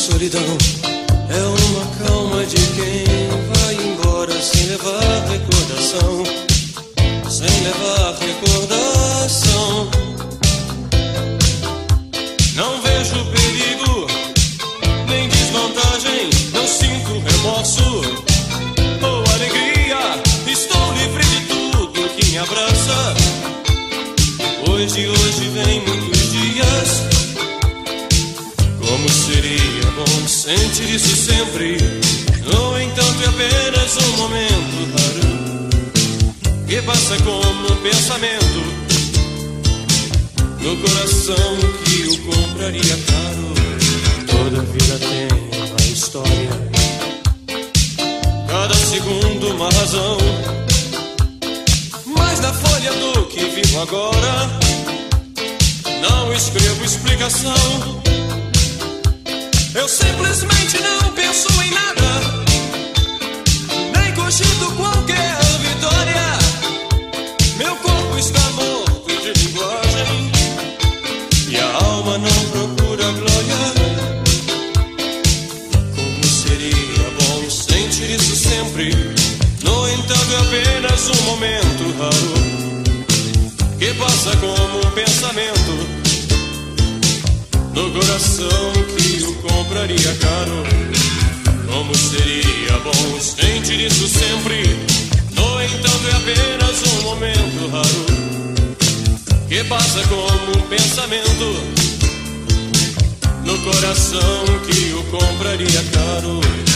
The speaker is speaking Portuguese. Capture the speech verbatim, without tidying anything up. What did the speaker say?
solidão é uma calma de quem vai embora sem levar recordação, sem levar recordação. Não vejo perigo, nem desvantagem, não sinto remorso ou alegria. Estou livre de tudo que me abraça. Depois de hoje vem muitos dias. Como seria bom sentir isso sempre. No entanto é apenas um momento raro que passa como um pensamento no coração que o compraria caro. Toda vida tem uma história, cada segundo uma razão. Mas na folha do que vivo agora não escrevo explicação. Eu simplesmente não penso em nada, nem cogito qualquer vitória. Meu corpo está morto de linguagem e a alma não procura glória. Como seria bom sentir isso sempre. No entanto é apenas um momento raro que passa como um pensamento no coração que o compraria caro. Como seria bom sentir isso sempre. No entanto é apenas um momento raro que passa como um pensamento no coração que o compraria caro.